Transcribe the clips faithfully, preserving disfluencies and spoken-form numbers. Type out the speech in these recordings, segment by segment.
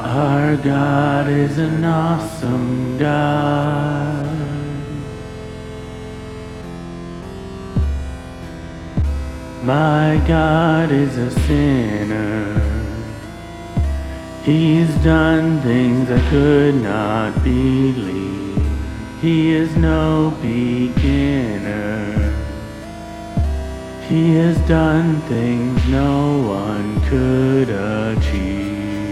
Our God is an awesome God. My God is a sinner. He's done things I could not believe. He is no beginner. He has done things no one could achieve.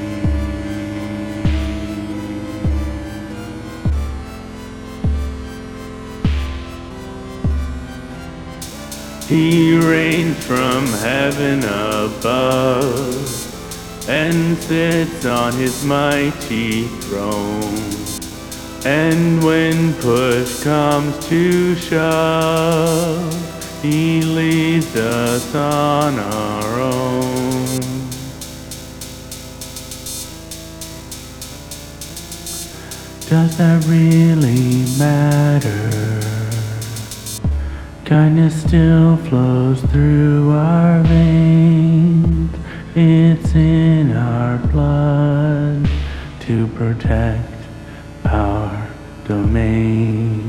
He reigns from heaven above and sits on his mighty throne. And when push comes to shove, he leaves us on our own. Does that really matter? Kindness still flows through our veins. It's in our blood to protect our domains.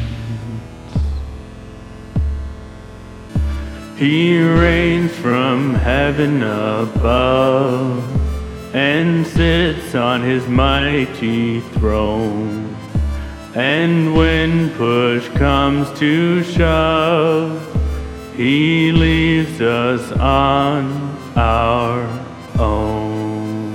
He reigns from heaven above and sits on his mighty throne. And when push comes to shove, he leaves us on our own.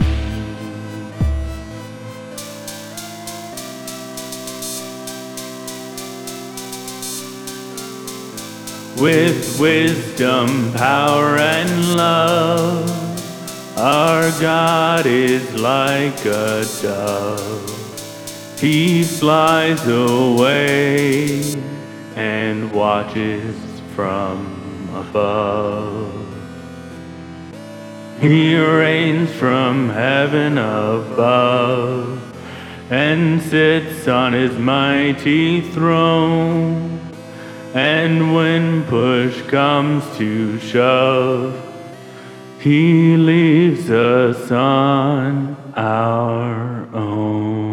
With wisdom, power, and love, our God is like a dove. He flies away and watches from above. He reigns from heaven above and sits on his mighty throne. And when push comes to shove, he leaves us on our own.